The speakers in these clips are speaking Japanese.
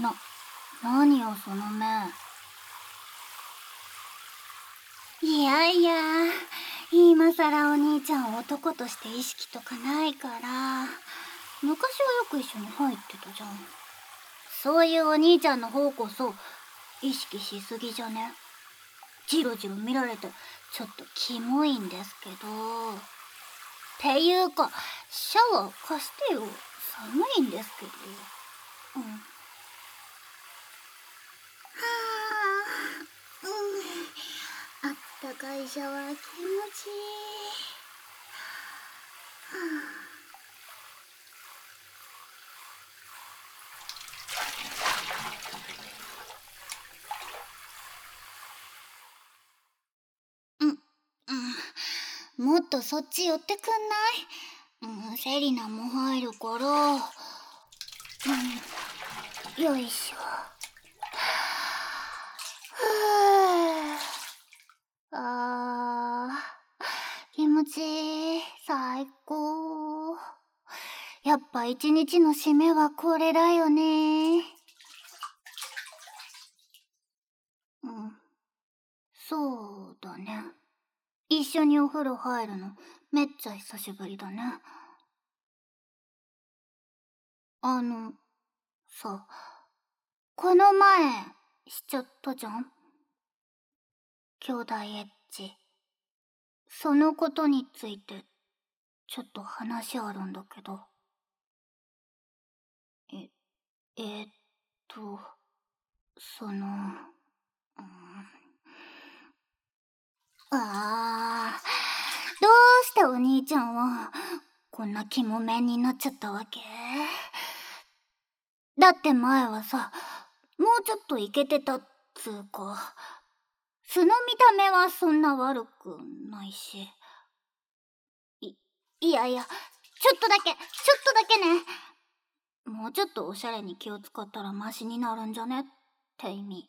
何よその目。いやいや、今さらお兄ちゃん男として意識とかないから。昔はよく一緒に入ってたじゃん。そういうお兄ちゃんの方こそ意識しすぎじゃね？ジロジロ見られてちょっとキモいんですけど。っていうか、シャワー貸してよ。寒いんですけど。うん。はあ、あったかいシャワー気持ちいい。うん、もっとそっち寄ってくんない？セリナも入るから。よいしょ。あー、気持ちいい。最高。やっぱ一日の締めはこれだよね。そうだね。一緒にお風呂入るのめっちゃ久しぶりだね。さ、この前しちゃったじゃん？兄弟エッチ。そのことについてちょっと話あるんだけど。え、えーっと、その、どうしてお兄ちゃんはこんな肝面になっちゃったわけ？だって前はさ、もうちょっとイケてたっつうか、素の見た目はそんな悪くないし。いやいや、ちょっとだけね。もうちょっとおしゃれに気を使ったらマシになるんじゃねって意味。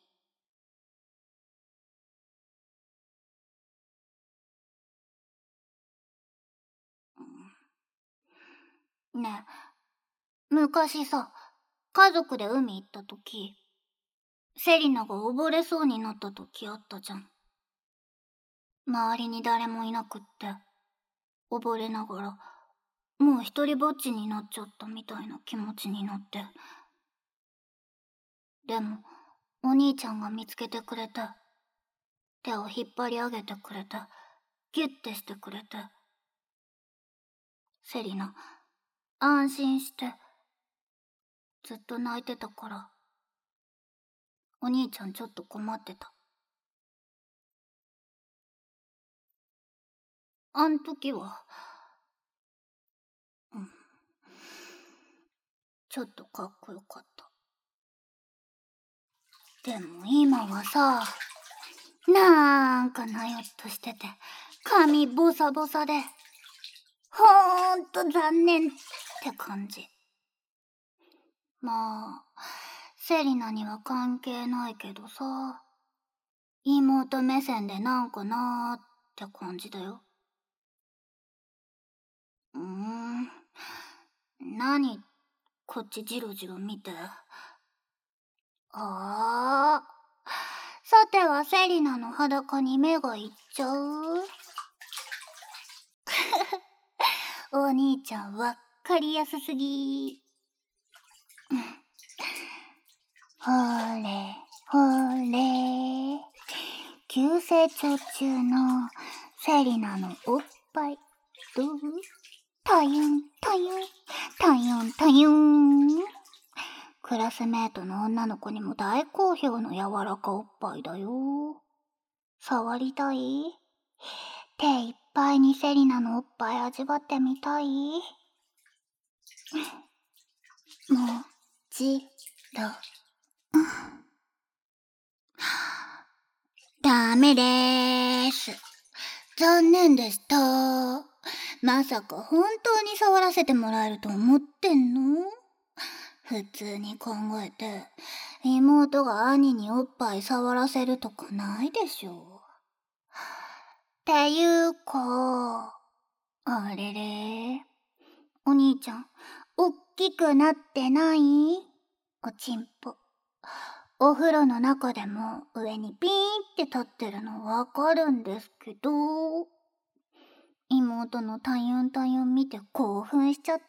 ねえ、昔さ、家族で海行った時、セリナが溺れそうになった時あったじゃん。周りに誰もいなくって、溺れながら、もう一人ぼっちになっちゃったみたいな気持ちになって。でも、お兄ちゃんが見つけてくれて、手を引っ張り上げてくれて、ギュッてしてくれて。セリナ、安心して、ずっと泣いてたから、お兄ちゃんちょっと困ってた。あん時は、ちょっとかっこよかった。でも今はさ、なんかなよっとしてて、髪ボサボサで、ほんと残念って感じ。まあ、セリナには関係ないけどさ、妹目線でなんかなーって感じだよ。何、こっちジロジロ見て。さてはセリナの裸に目がいっちゃう？お兄ちゃんわっかりやすすぎ。ほれ、ほれ。急成長中のセリナのおっぱい、どう？たゆん、たゆん、たゆん、たゆん。クラスメートの女の子にも大好評の柔らかおっぱいだよ。触りたい？手いっぱいにセリナのおっぱい味わってみたい？もちろん。ダメでーす。残念でした。まさか本当に触らせてもらえると思ってんの？普通に考えて、妹が兄におっぱい触らせるとかないでしょ。っていうか、あれれ。お兄ちゃん、おっきくなってない？おちんぽ。 お風呂の中でも上にピーンって立ってるのわかるんですけど、妹のタユンタユン見て興奮しちゃった。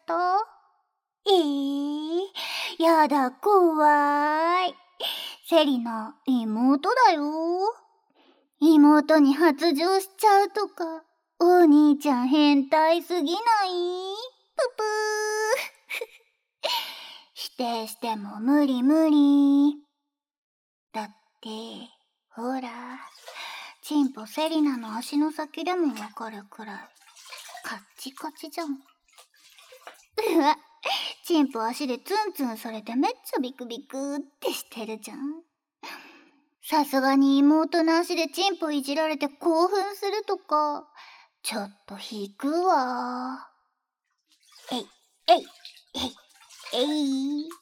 やだ、怖い。セリナ、妹だよ。妹に発情しちゃうとか、お兄ちゃん変態すぎない？ぷぷー。否定しても無理無理。だって、ほら、チンポセリナの足の先でもわかるくらい、カッチカチじゃん。うわ、チンポ足でツンツンされてめっちゃビクビクってしてるじゃん。さすがに妹の足でチンポいじられて興奮するとか、ちょっと引くわ。えい、えい、えい、えい。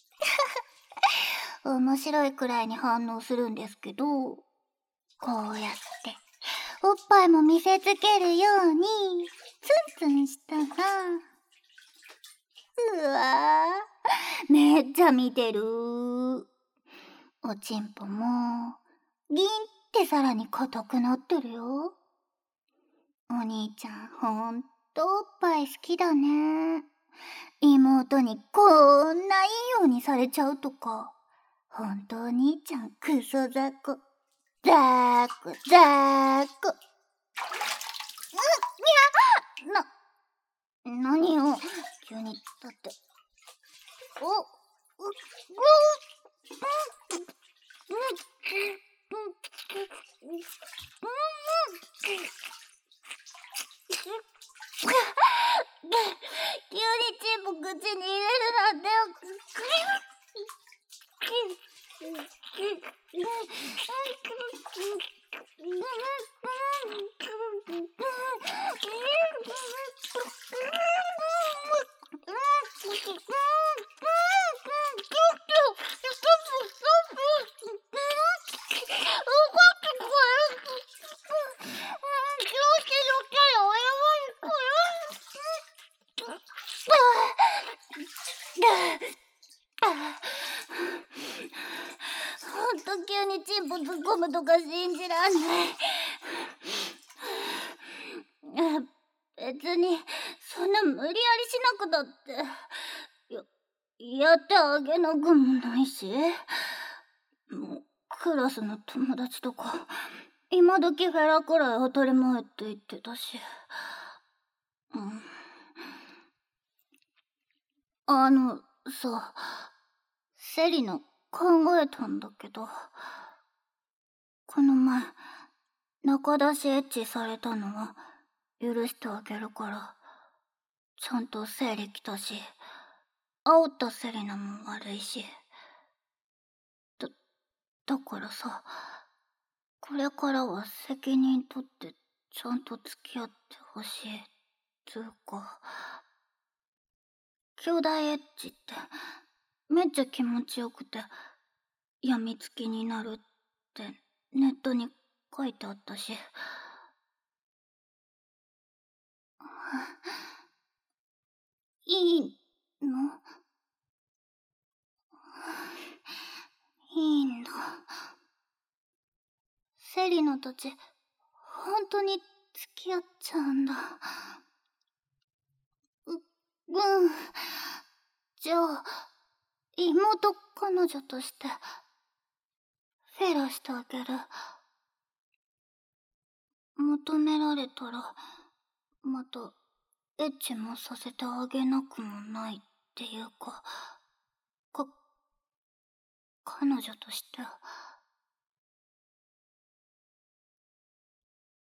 面白いくらいに反応するんですけど、こうやって、おっぱいも見せつけるように、ツンツンしたら、うわぁ、めっちゃ見てる。おちんぽも、ギンってさらに硬くなってるよ。お兄ちゃん、ほんとおっぱい好きだね。妹にこんないいようにされちゃうとか、ほんとお兄ちゃんクソ雑魚。ザーク、ザーク。何よ、急に、だって。急にチンポ口に入れるなんて。ほんと急にチンポ突っ込むとか信じらんない。別にそんな無理やりしなくたってやってあげなくもないし、もうクラスの友達とか今時フェラくらい当たり前って言ってたし、さ、セリナ考えたんだけど、この前中出しエッチされたのは許してあげるから、ちゃんと生理来たし、煽ったセリナも悪いし、だからさ、これからは責任取ってちゃんと付き合ってほしいつうか、兄弟エッチってめっちゃ気持ちよくて病みつきになるってネットに書いてあったし。いいの？いいんだ。セリナたち本当に付き合っちゃうんだ。じゃあ妹彼女としてフェラしてあげる。求められたらまたエッチもさせてあげなくもないっていうか、彼女として